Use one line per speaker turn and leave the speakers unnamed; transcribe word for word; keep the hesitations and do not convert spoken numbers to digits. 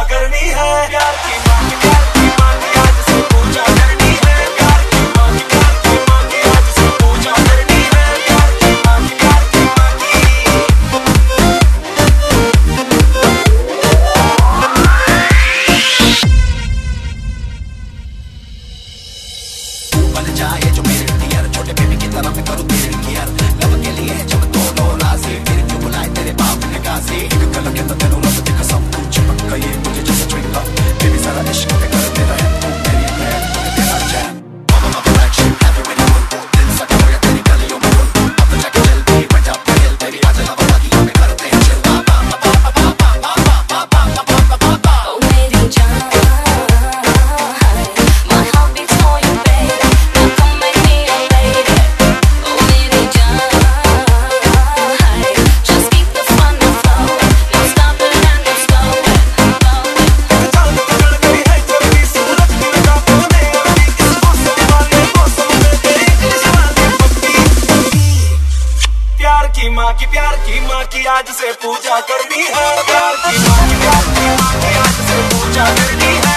करनी है। प्यार की माँ की प्यार की माँ की आज से पूजा करनी है। प्यार की माँ की प्यार की माँ की आज से पूजा करनी है। प्यार की माँ की प्यार की माँ की बन जाए जो मेरे डियर, छोटे बेबी की तरह मैं करूँ तेरे केयर। लब के लिए जब दोनों राजी फिर क्यों बुलाए तेरे बाप ने गाजी। एक गल के तो तेनू रब दी कसम तू चिपक गई मुझे जैसे च्युइंगम। बेबी सारा इश्क पे कर तेरा है तू मेरी बहन मुझे तेरा चैन। मामा मामा फ्लैगशिप हैव यू मेरी फुल दिल सका हो या तेरी गलियों में फुल। अब तो जाके चल भी बन जा पहल तेरी आज लव लगी हमें करते हैं चिल। बा बा बा बा बा बा बा बा बा बा बा बा।
ओ मेरी जान, my heart beats for you baby, now come make me your lady। ओ मेरी जान, just keep the fun flowing, no stop it and no slowing, flowing।
चांद पकड़ गई है जल्दी सूरज की रातों ने अभी इस मौसम वाले मौसम में तेरी निशानी पक्की। प्यार की माँ की प्यार की माँ की आज से पूजा करनी है। प्यार की माँ की प्यार की माँ की आज से पूजा करनी है।